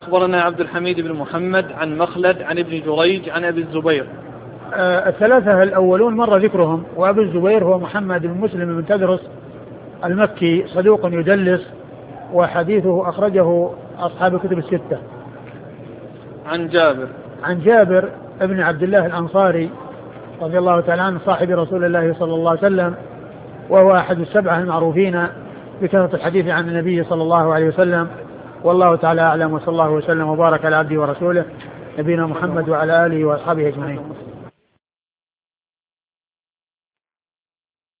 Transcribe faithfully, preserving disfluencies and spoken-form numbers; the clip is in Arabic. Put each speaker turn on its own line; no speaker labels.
أخبرنا عبد الحميد بن محمد عن مخلد عن ابن جريج عن أبي الزبير.
آه الثلاثة الأولون مر ذكرهم، وأبو الزبير هو محمد بن مسلم بن تدرس المكي صدوق يدلس، وحديثه أخرجه أصحاب الكتب الستة.
عن جابر
عن جابر ابن عبد الله الأنصاري رضي الله تعالى عنه صاحب رسول الله صلى الله عليه وسلم، وهو أحد السبعة المعروفين بكثرة الحديث عن النبي صلى الله عليه وسلم. والله تعالى أعلم، وصلى الله وسلم وبارك على عبده ورسوله نبينا محمد وعلى آله وأصحابه أجمعين.